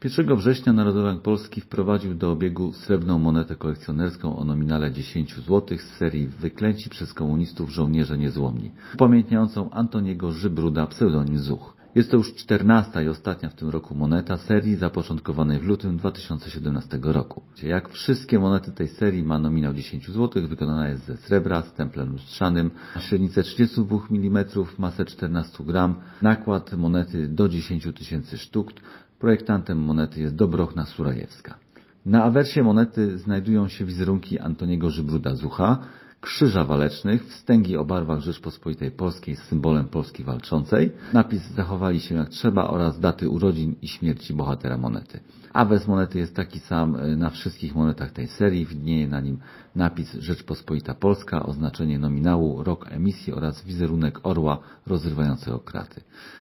1 września Narodowy Bank Polski wprowadził do obiegu srebrną monetę kolekcjonerską o nominale 10 zł z serii Wyklęci przez komunistów żołnierze niezłomni, upamiętniającą Antoniego Żybruda, pseudonim Zuch. Jest to już 14. i ostatnia w tym roku moneta serii zapoczątkowanej w lutym 2017 roku. Jak wszystkie monety tej serii ma nominał 10 zł, wykonana jest ze srebra z templem lustrzanym, średnicę 32 mm, masę 14 gram, nakład monety do 10 tysięcy sztuk. Projektantem monety jest Dobrochna Surajewska. Na awersie monety znajdują się wizerunki Antoniego Żybruda Zucha, krzyża walecznych, wstęgi o barwach Rzeczpospolitej Polskiej z symbolem Polski walczącej. Napis zachowali się jak trzeba oraz daty urodzin i śmierci bohatera monety. Awers monety jest taki sam na wszystkich monetach tej serii. Widnieje na nim napis Rzeczpospolita Polska, oznaczenie nominału, rok emisji oraz wizerunek orła rozrywającego kraty.